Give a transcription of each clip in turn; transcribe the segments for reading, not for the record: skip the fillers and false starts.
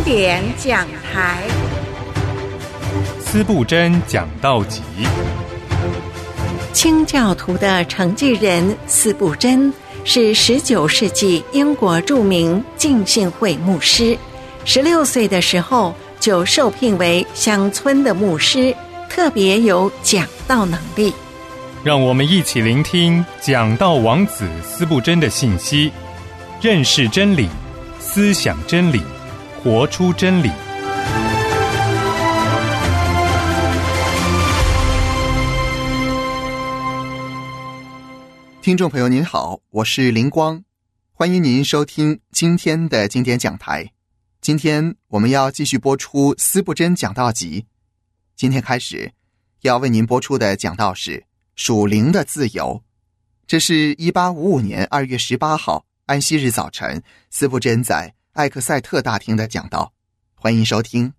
典讲台， 司布真讲道集。 清教徒的承继人司布真是19世纪英国著名浸信会牧师，16岁的时候就受聘为乡村的牧师，特别有讲道能力。 让我们一起聆听讲道王子司布真的信息，认识真理，思想真理，活出真理。 听众朋友您好，我是林光，欢迎您收听今天的经典讲台。今天我们要继续播出司布真讲道集。今天开始要为您播出的讲道是属灵的自由。这是1855年2月18号安息日早晨司布真在艾克塞特大厅的讲道，欢迎收听。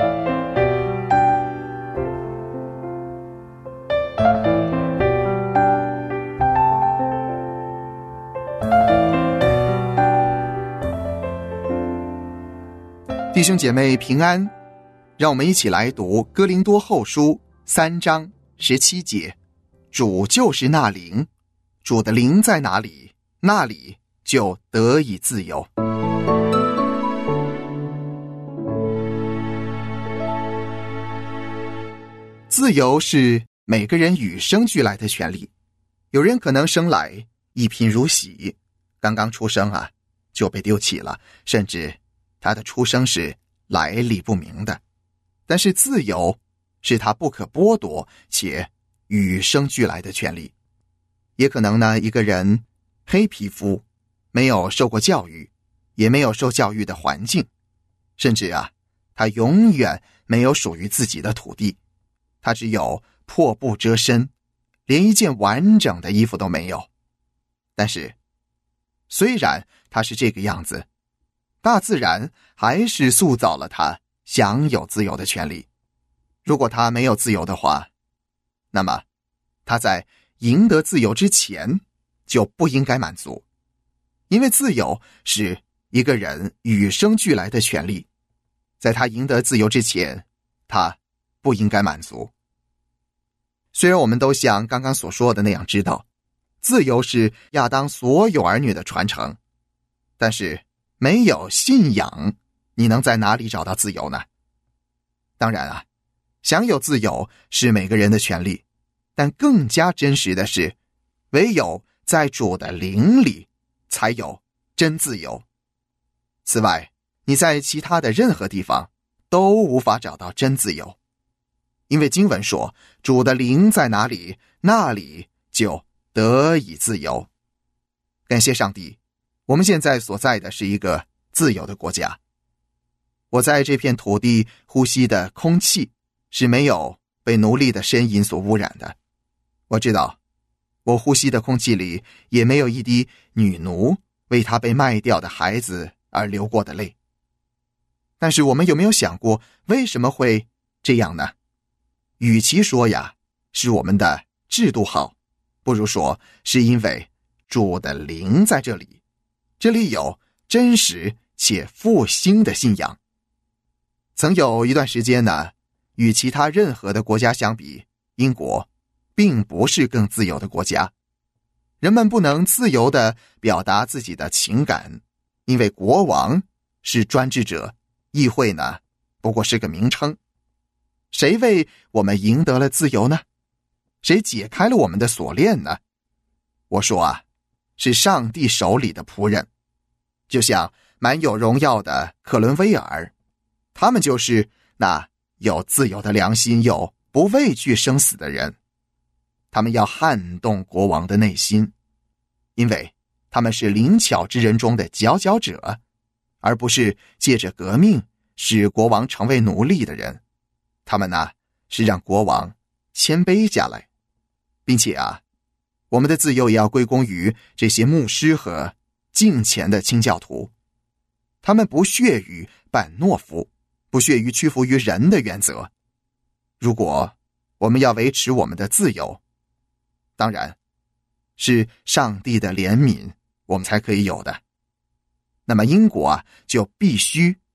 弟兄姐妹平安，让我们一起来读哥林多后书3章17节，主就是那灵，主的灵在哪里，那里就得以自由。自由是每个人与生俱来的权利，有人可能生来一贫如洗，刚刚出生就被丢弃了，甚至他的出生是来历不明的。但是自由是他不可剥夺且与生俱来的权利。也可能一个人黑皮肤，没有受过教育，也没有受教育的环境，甚至他永远没有属于自己的土地，他只有破布遮身，连一件完整的衣服都没有。但是虽然他是这个样子，大自然还是塑造了他享有自由的权利。如果他没有自由的话，那么他在赢得自由之前就不应该满足，因为自由是一个人与生俱来的权利，在他赢得自由之前，他不应该满足。虽然我们都像刚刚所说的那样知道，自由是亚当所有儿女的传承，但是没有信仰，你能在哪里找到自由呢？当然享有自由是每个人的权利，但更加真实的是，唯有在主的灵里才有真自由。此外，你在其他的任何地方都无法找到真自由，因为经文说，主的灵在哪里，那里就得以自由。感谢上帝，我们现在所在的是一个自由的国家。我在这片土地呼吸的空气是没有被奴隶的呻吟所污染的。我知道我呼吸的空气里也没有一滴女奴为她被卖掉的孩子而流过的泪。但是我们有没有想过为什么会这样呢？与其说是我们的制度好，不如说是因为主的灵在这里，这里有真实且复兴的信仰。曾有一段时间与其他任何的国家相比，英国并不是更自由的国家。人们不能自由地表达自己的情感，因为国王是专制者，议会不过是个名称。谁为我们赢得了自由呢？谁解开了我们的锁链呢？我说是上帝手里的仆人。就像蛮有荣耀的克伦威尔，他们就是那有自由的良心又不畏惧生死的人。他们要撼动国王的内心，因为他们是灵巧之人中的佼佼者，而不是借着革命使国王成为奴隶的人。他们是让国王谦卑下来，并且我们的自由也要归功于这些牧师和敬虔的清教徒。他们不屑于办懦夫，不屑于屈服于人的原则。如果我们要维持我们的自由，当然是上帝的怜悯我们才可以有的。那么英国就必须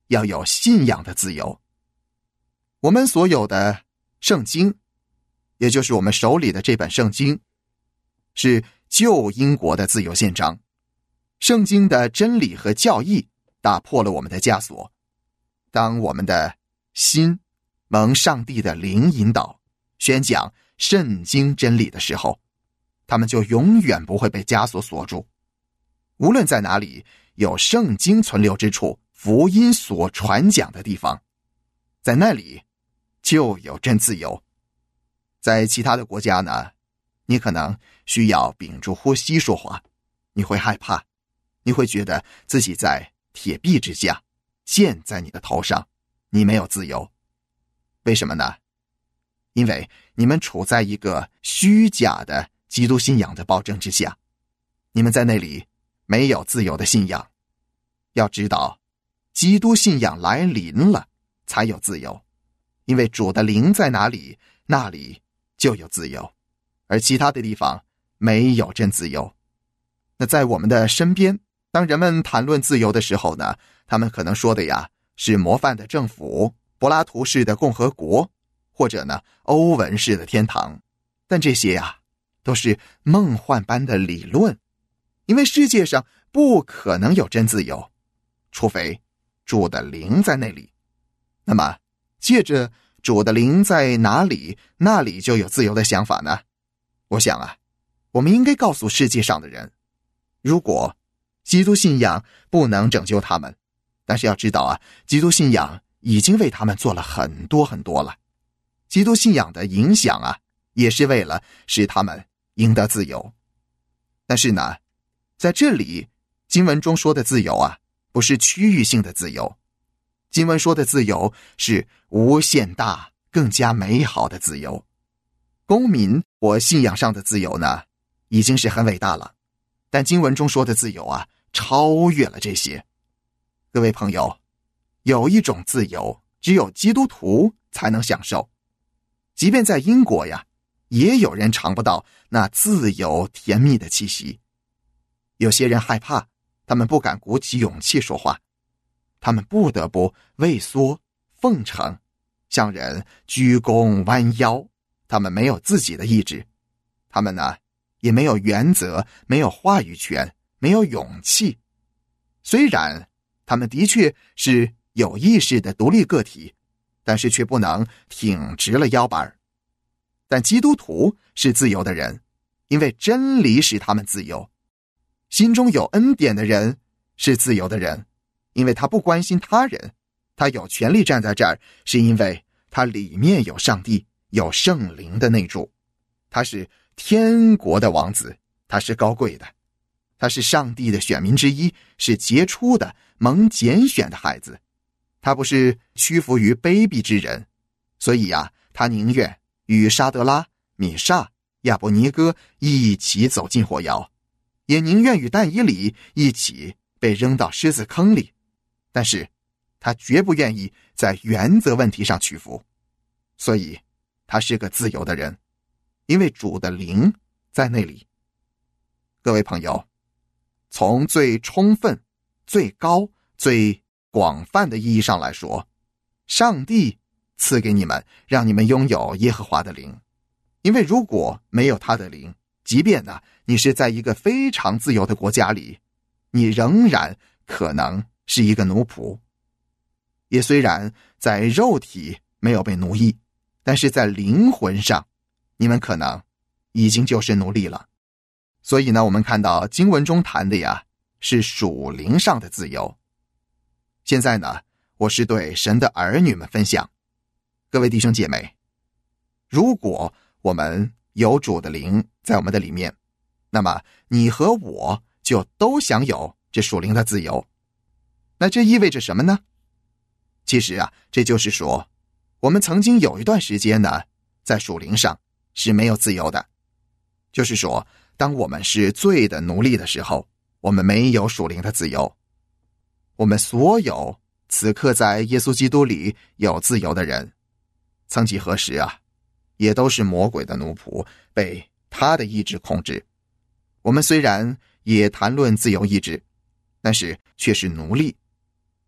要有信仰的自由。我们所有的圣经，也就是我们手里的这本圣经，是旧英国的自由宪章。圣经的真理和教义打破了我们的枷锁。当我们的心蒙上帝的灵引导，宣讲圣经真理的时候，他们就永远不会被枷锁锁住。无论在哪里有圣经存留之处，福音所传讲的地方，在那里就有真自由。在其他的国家呢，你可能需要屏住呼吸说话，你会害怕，你会觉得自己在铁壁之下，剑在你的头上，你没有自由。为什么呢？因为你们处在一个虚假的基督信仰的暴政之下，你们在那里没有自由的信仰。要知道，基督信仰来临了才有自由，因为主的灵在哪里，那里就有自由，而其他的地方没有真自由。那在我们的身边，当人们谈论自由的时候呢，他们可能说的呀是模范的政府，柏拉图式的共和国，或者呢欧文式的天堂。但这些呀都是梦幻般的理论，因为世界上不可能有真自由，除非主的灵在那里。那么借着主的灵在哪里，那里就有自由的想法呢？我想啊，我们应该告诉世界上的人，如果基督信仰不能拯救他们，但是要知道啊，基督信仰已经为他们做了很多很多了。基督信仰的影响啊，也是为了使他们赢得自由。但是呢，在这里经文中说的自由啊，不是区域性的自由，经文说的自由是无限大更加美好的自由。公民或信仰上的自由呢，已经是很伟大了，但经文中说的自由啊，超越了这些。各位朋友，有一种自由只有基督徒才能享受，即便在英国呀，也有人尝不到那自由甜蜜的气息。有些人害怕，他们不敢鼓起勇气说话，他们不得不畏缩奉承，向人鞠躬弯腰，他们没有自己的意志，他们呢也没有原则，没有话语权，没有勇气。虽然他们的确是有意识的独立个体，但是却不能挺直了腰板。但基督徒是自由的人，因为真理使他们自由。心中有恩典的人是自由的人，因为他不关心他人，他有权利站在这儿，是因为他里面有上帝，有圣灵的内住。他是天国的王子，他是高贵的，他是上帝的选民之一，是杰出的蒙拣选的孩子。他不是屈服于卑鄙之人，所以啊，他宁愿与沙德拉、米煞、亚伯尼哥一起走进火窑，也宁愿与但以理一起被扔到狮子坑里。但是他绝不愿意在原则问题上屈服，所以他是个自由的人，因为主的灵在那里。各位朋友，从最充分、最高、最广泛的意义上来说，上帝赐给你们，让你们拥有耶和华的灵。因为如果没有他的灵，即便呢你是在一个非常自由的国家里，你仍然可能是一个奴仆。也虽然在肉体没有被奴役，但是在灵魂上，你们可能已经就是奴隶了。所以呢，我们看到经文中谈的呀，是属灵上的自由。现在呢，我是对神的儿女们分享，各位弟兄姐妹，如果我们有主的灵在我们的里面，那么你和我就都享有这属灵的自由。那这意味着什么呢？其实啊，这就是说，我们曾经有一段时间呢，在属灵上是没有自由的。就是说，当我们是罪的奴隶的时候，我们没有属灵的自由。我们所有此刻在耶稣基督里有自由的人，曾几何时啊，也都是魔鬼的奴仆，被他的意志控制。我们虽然也谈论自由意志，但是却是奴隶。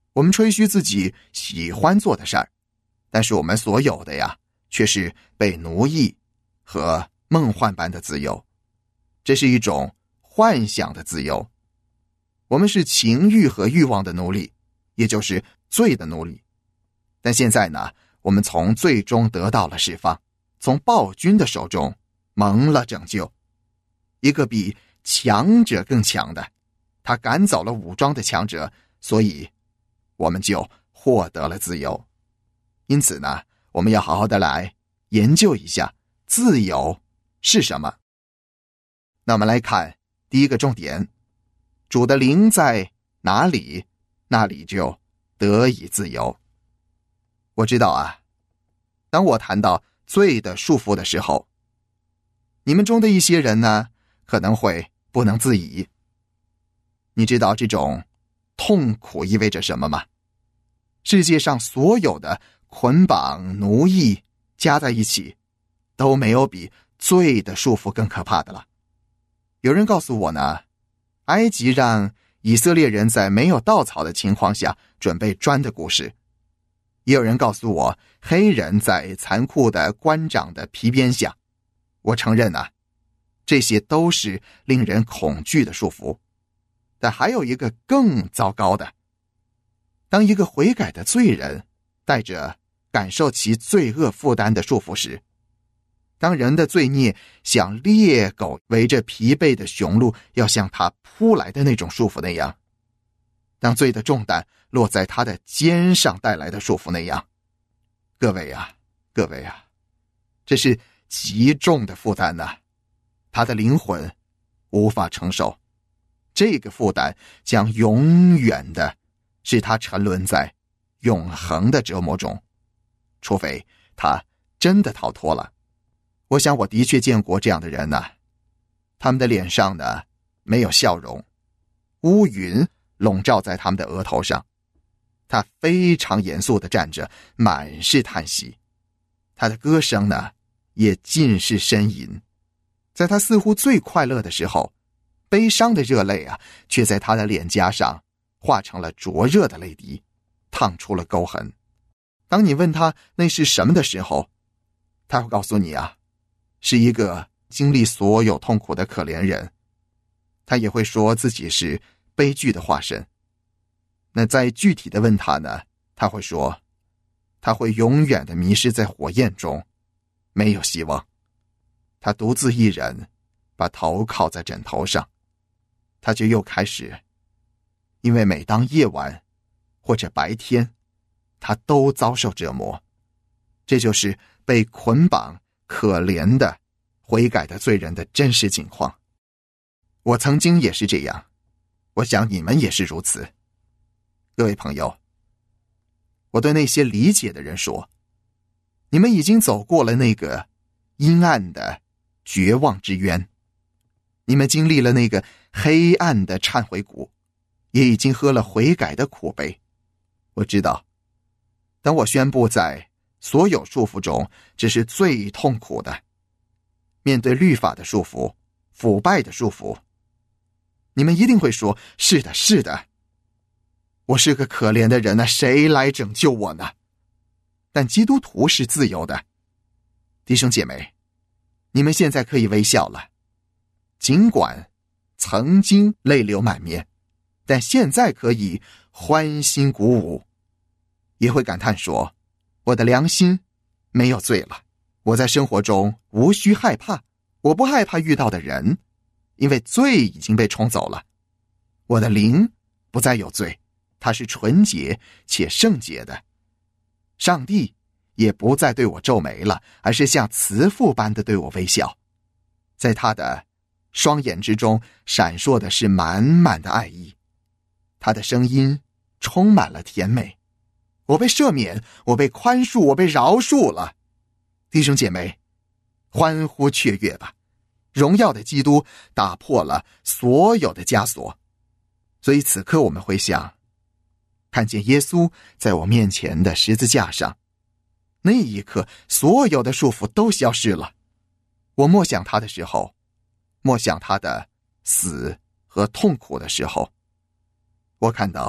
我们吹嘘自己喜欢做的事儿，但是我们所有的呀，却是被奴役和梦幻般的自由。这是一种幻想的自由。我们是情欲和欲望的奴隶，也就是罪的奴隶。但现在呢，我们从罪中得到了释放，从暴君的手中蒙了拯救。一个比强者更强的，他赶走了武装的强者，所以我们就获得了自由。因此呢，我们要好好的来研究一下自由是什么。那我们来看第一个重点，主的灵在哪里，那里就得以自由。我知道啊，当我谈到罪的束缚的时候，你们中的一些人呢，可能会不能自已。你知道这种痛苦意味着什么吗？世界上所有的捆绑、奴役加在一起，都没有比罪的束缚更可怕的了。有人告诉我呢，埃及让以色列人在没有稻草的情况下准备砖的故事。也有人告诉我，黑人在残酷的官长的皮鞭下。我承认啊，这些都是令人恐惧的束缚。但还有一个更糟糕的，当一个悔改的罪人带着感受其罪恶负担的束缚时，当人的罪孽像猎狗围着疲惫的雄鹿要向他扑来的那种束缚那样，当罪的重担落在他的肩上带来的束缚那样，各位啊，这是极重的负担啊，他的灵魂无法承受。这个负担将永远的使他沉沦在永恒的折磨中，除非他真的逃脱了。我想我的确见过这样的人呢，他们的脸上呢没有笑容，乌云笼罩在他们的额头上，他非常严肃地站着，满是叹息。他的歌声呢也尽是呻吟，在他似乎最快乐的时候，悲伤的热泪啊，却在他的脸颊上化成了灼热的泪滴，烫出了沟痕。当你问他那是什么的时候，他会告诉你啊，是一个经历所有痛苦的可怜人。他也会说自己是悲剧的化身。那再具体的问他呢，他会说他会永远的迷失在火焰中，没有希望。他独自一人把头靠在枕头上，他就又开始，因为每当夜晚或者白天，他都遭受折磨。这就是被捆绑可怜的悔改的罪人的真实情况。我曾经也是这样，我想你们也是如此。各位朋友，我对那些理解的人说，你们已经走过了那个阴暗的绝望之渊，你们经历了那个黑暗的忏悔谷，也已经喝了悔改的苦杯。我知道，当我宣布在所有束缚中这是最痛苦的，面对律法的束缚、腐败的束缚，你们一定会说，是的，是的，我是个可怜的人呢，谁来拯救我呢？但基督徒是自由的。弟兄姐妹，你们现在可以微笑了，尽管曾经泪流满面，但现在可以欢欣鼓舞，也会感叹说，我的良心没有罪了，我在生活中无需害怕，我不害怕遇到的人，因为罪已经被冲走了，我的灵不再有罪，它是纯洁且圣洁的。上帝也不再对我皱眉了，而是像慈父般的对我微笑，在他的双眼之中闪烁的是满满的爱意，他的声音充满了甜美。我被赦免，我被宽恕，我被饶恕了。弟兄姐妹，欢呼雀跃吧，荣耀的基督打破了所有的枷锁。所以此刻我们会想，看见耶稣在我面前的十字架上，那一刻所有的束缚都消失了。我默想他的时候，默想他的死和痛苦的时候，我看到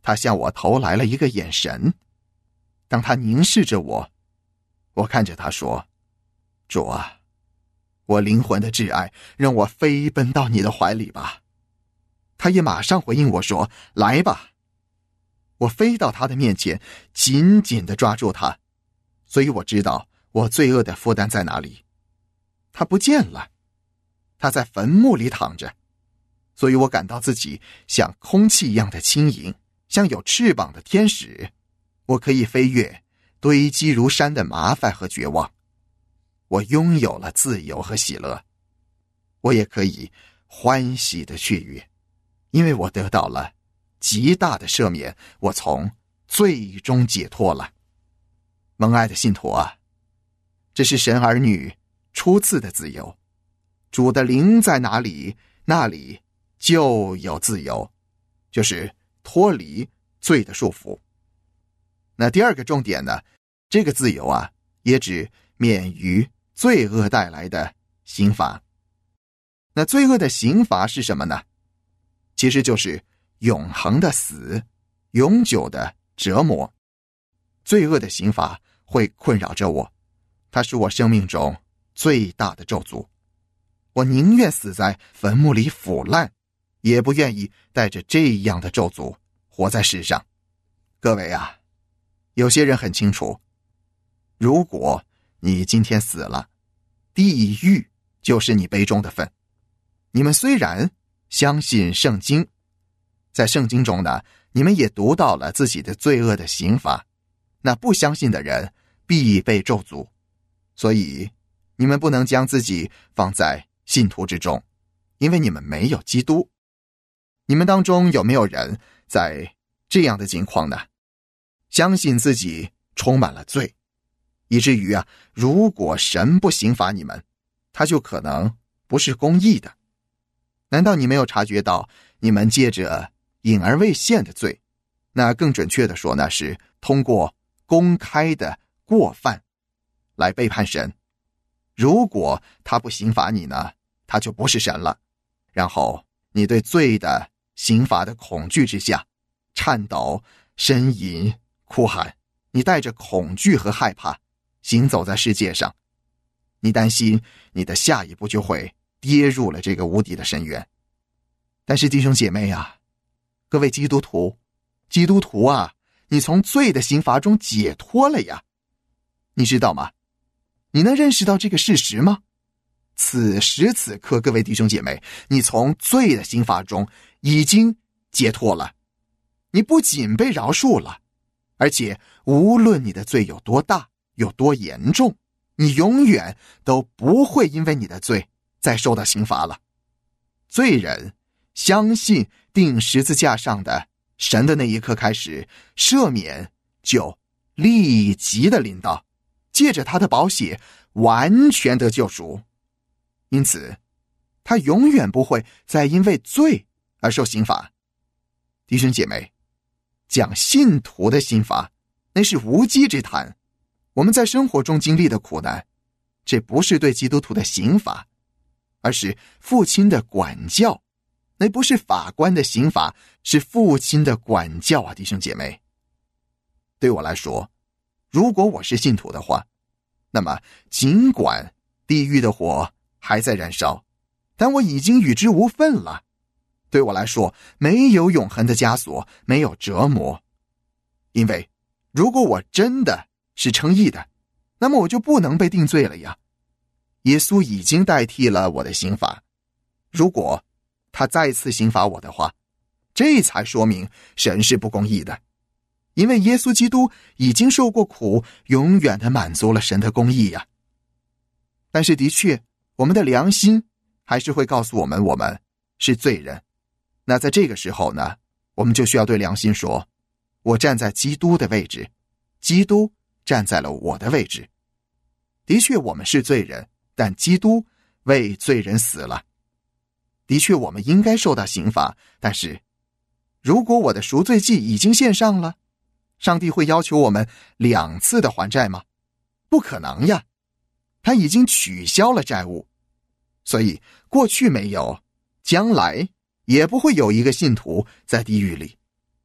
他向我投来了一个眼神。当他凝视着我，我看着他说：主啊，我灵魂的挚爱，让我飞奔到你的怀里吧。他也马上回应我说：来吧。我飞到他的面前，紧紧地抓住他，所以我知道我罪恶的负担在哪里。他不见了，他在坟墓里躺着，所以我感到自己像空气一样的轻盈，像有翅膀的天使。我可以飞越堆积如山的麻烦和绝望，我拥有了自由和喜乐。我也可以欢喜的雀跃，因为我得到了极大的赦免，我从罪中解脱了。蒙爱的信徒啊，这是神儿女初次的自由。主的灵在哪里，那里就有自由，就是脱离罪的束缚。那第二个重点呢，这个自由啊，也指免于罪恶带来的刑罚。那罪恶的刑罚是什么呢？其实就是永恒的死，永久的折磨。罪恶的刑罚会困扰着我，它是我生命中最大的咒诅。我宁愿死在坟墓里腐烂，也不愿意带着这样的咒诅活在世上。各位啊，有些人很清楚，如果你今天死了，地狱就是你杯中的份。你们虽然相信圣经，在圣经中呢，你们也读到了自己的罪恶的刑罚，那不相信的人必被咒诅。所以你们不能将自己放在信徒之中，因为你们没有基督。你们当中有没有人在这样的境况呢？相信自己充满了罪，以至于如果神不刑罚你们，他就可能不是公义的。难道你没有察觉到，你们借着隐而未现的罪，那更准确的说呢，是通过公开的过犯来背叛神？如果他不刑罚你呢，他就不是神了。然后你对罪的刑罚的恐惧之下，颤抖、呻吟、哭喊，你带着恐惧和害怕行走在世界上，你担心你的下一步就会跌入了这个无底的深渊。但是弟兄姐妹啊，各位基督徒啊，你从罪的刑罚中解脱了呀，你知道吗？你能认识到这个事实吗？此时此刻，各位弟兄姐妹，你从罪的刑罚中已经解脱了。你不仅被饶恕了，而且无论你的罪有多大，有多严重，你永远都不会因为你的罪再受到刑罚了。罪人相信钉十字架上的神的那一刻开始，赦免就立即的临到，借着他的宝血完全得救赎。因此他永远不会再因为罪而受刑罚。弟兄姐妹，讲信徒的刑罚，那是无稽之谈。我们在生活中经历的苦难，这不是对基督徒的刑罚，而是父亲的管教。那不是法官的刑罚，是父亲的管教啊，弟兄姐妹。对我来说，如果我是信徒的话，那么尽管地狱的火还在燃烧，但我已经与之无分了。对我来说，没有永恒的枷锁，没有折磨。因为如果我真的是称义的，那么我就不能被定罪了呀。耶稣已经代替了我的刑罚，如果他再次刑罚我的话，这才说明神是不公义的。因为耶稣基督已经受过苦，永远的满足了神的公义呀。但是的确，我们的良心还是会告诉我们，我们是罪人。那在这个时候呢，我们就需要对良心说，我站在基督的位置，基督站在了我的位置。的确我们是罪人，但基督为罪人死了。的确我们应该受到刑罚，但是如果我的赎罪祭已经献上了，上帝会要求我们2次的还债吗？不可能呀，他已经取消了债务。所以过去没有，将来也不会有一个信徒在地狱里。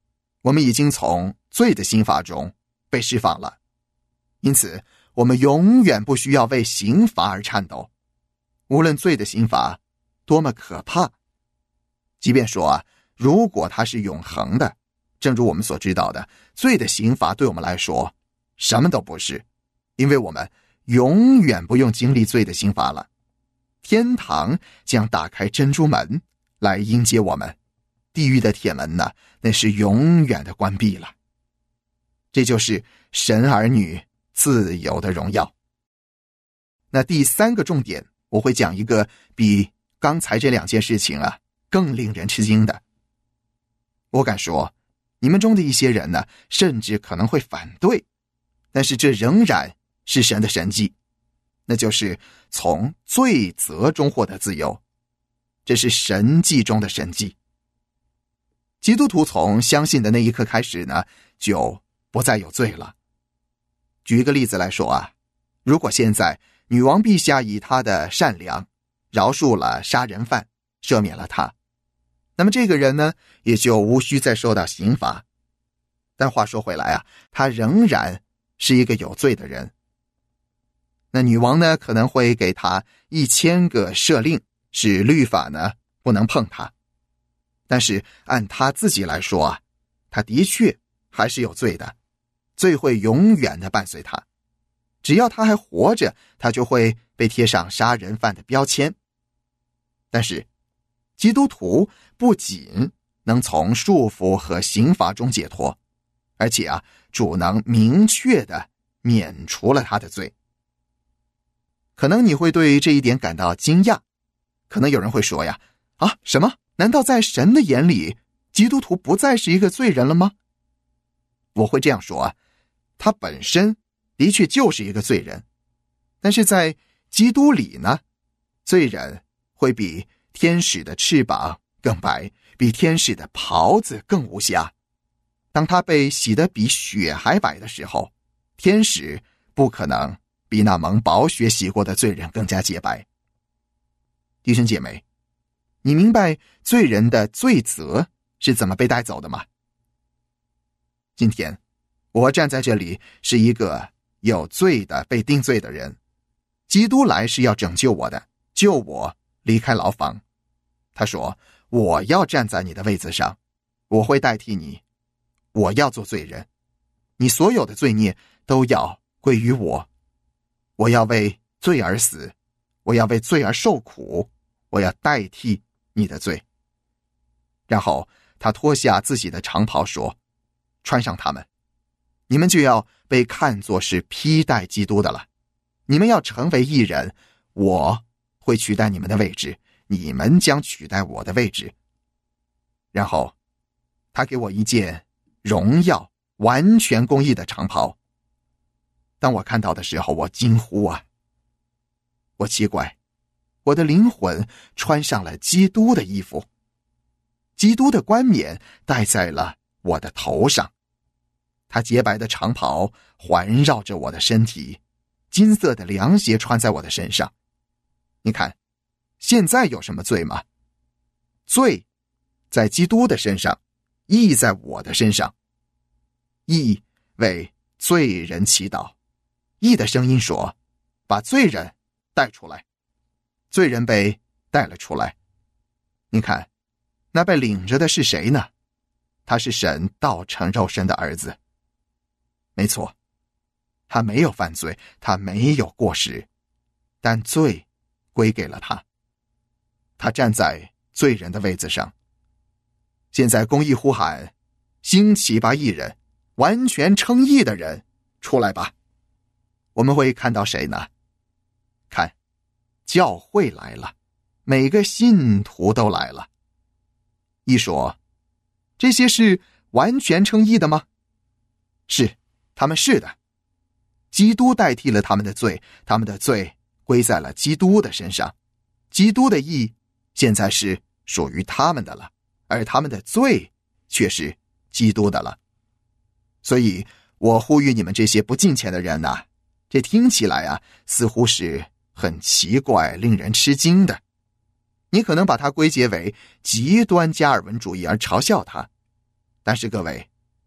我们已经从罪的刑罚中被释放了，因此我们永远不需要为刑罚而颤抖。无论罪的刑罚多么可怕，即便说如果它是永恒的，正如我们所知道的，罪的刑罚对我们来说什么都不是，因为我们永远不用经历罪的刑罚了。天堂将打开珍珠门来迎接我们，地狱的铁门呢，那是永远的关闭了。这就是神儿女自由的荣耀。那第三个重点，我会讲一个比刚才这两件事情更令人吃惊的。我敢说，你们中的一些人呢，甚至可能会反对，但是这仍然是神的神迹，那就是从罪责中获得自由。这是神迹中的神迹。基督徒从相信的那一刻开始呢，就不再有罪了。举一个例子来说如果现在女王陛下以她的善良饶恕了杀人犯，赦免了他，那么这个人呢，也就无需再受到刑罚。但话说回来他仍然是一个有罪的人。那女王呢，可能会给他1000个赦令，使律法呢不能碰他。但是按他自己来说他的确还是有罪的，罪会永远的伴随他。只要他还活着，他就会被贴上杀人犯的标签。但是基督徒不仅能从束缚和刑罚中解脱，而且主能明确的免除了他的罪。可能你会对这一点感到惊讶，可能有人会说什么？难道在神的眼里，基督徒不再是一个罪人了吗？我会这样说他本身的确就是一个罪人，但是在基督里呢，罪人会比天使的翅膀更白，比天使的袍子更无瑕。当他被洗得比雪还白的时候，天使不可能比那蒙宝血洗过的罪人更加洁白。弟兄姐妹，你明白罪人的罪责是怎么被带走的吗？今天我站在这里是一个有罪的被定罪的人，基督来是要拯救我的，救我离开牢房。他说，我要站在你的位子上，我会代替你，我要做罪人，你所有的罪孽都要归于我，我要为罪而死，我要为罪而受苦，我要代替你的罪。然后他脱下自己的长袍说，穿上它们，你们就要被看作是披戴基督的了。你们要成为义人，我会取代你们的位置，你们将取代我的位置。然后他给我一件荣耀完全公义的长袍。当我看到的时候，我惊呼我奇怪，我的灵魂穿上了基督的衣服，基督的冠冕戴在了我的头上，他洁白的长袍环绕着我的身体，金色的凉鞋穿在我的身上。你看，现在有什么罪吗？罪在基督的身上，义在我的身上。义为罪人祈祷，义的声音说，把罪人带出来。罪人被带了出来。你看，那被领着的是谁呢？他是神道成肉身的儿子。没错，他没有犯罪，他没有过失，但罪归给了他。他站在罪人的位子上。现在公义呼喊，兴起吧义人，完全称义的人出来吧。我们会看到谁呢？看，教会来了，每个信徒都来了。一说，这些是完全称义的吗？是，他们是的。基督代替了他们的罪，他们的罪归在了基督的身上，基督的义现在是属于他们的了，而他们的罪却是基督的了。所以我呼吁你们这些不敬虔的人这听起来似乎是很奇怪令人吃惊的。你可能把它归结为极端加尔文主义而嘲笑它，但是各位，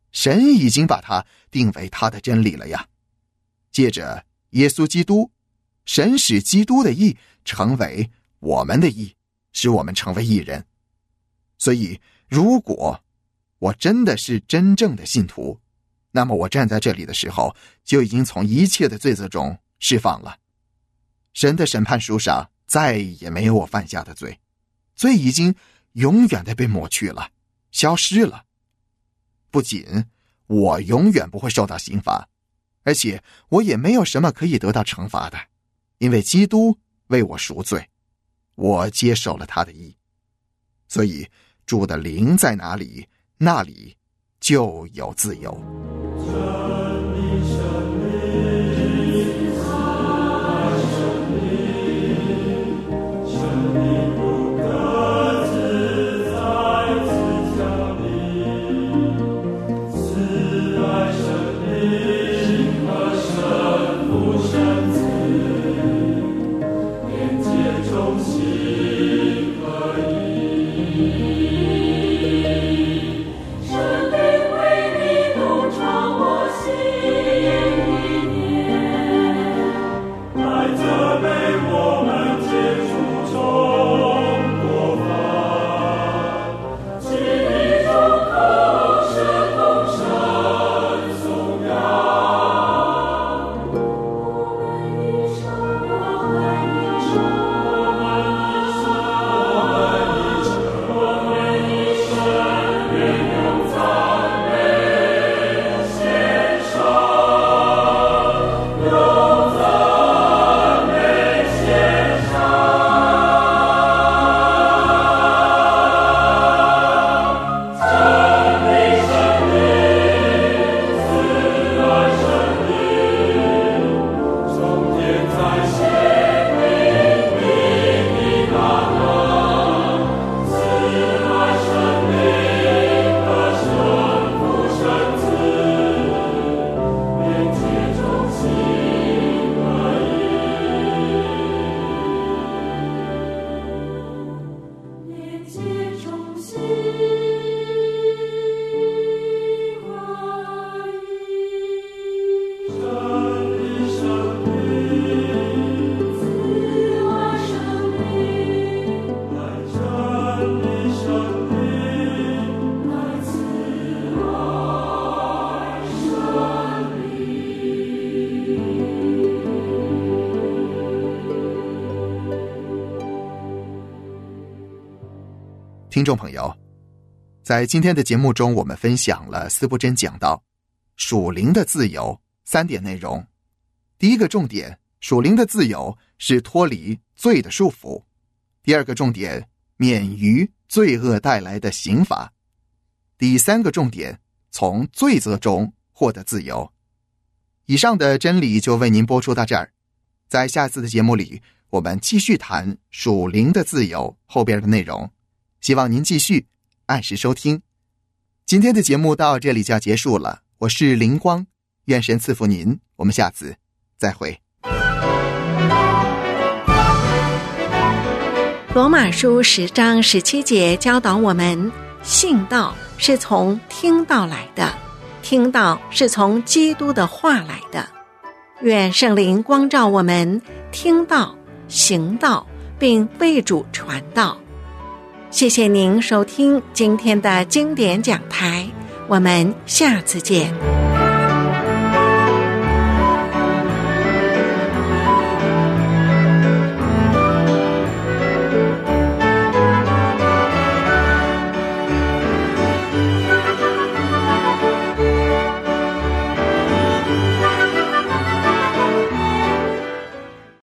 神已经把它定为他的真理了呀。借着耶稣基督，神使基督的义成为我们的义，使我们成为义人。所以如果我真的是真正的信徒，那么我站在这里的时候，就已经从一切的罪责中释放了。神的审判书上再也没有我犯下的罪，罪已经永远的被抹去了，消失了。不仅我永远不会受到刑罚，而且我也没有什么可以得到惩罚的，因为基督为我赎罪，我接受了他的义。所以主的灵在哪里，那里就有自由。听众朋友，在今天的节目中，我们分享了司布真讲到属灵的自由3点内容。第一个重点，属灵的自由是脱离罪的束缚；第二个重点，免于罪恶带来的刑罚；第三个重点，从罪责中获得自由。以上的真理就为您播出到这儿，在下次的节目里，我们继续谈属灵的自由后边的内容。希望您继续按时收听。今天的节目到这里就要结束了，我是灵光，愿神赐福您，我们下次再会。 罗马书10章17节教导我们，信道是从听道来的，听道是从基督的话来的。愿圣灵光照我们，听道、行道，并为主传道。谢谢您收听今天的经典讲台，我们下次见。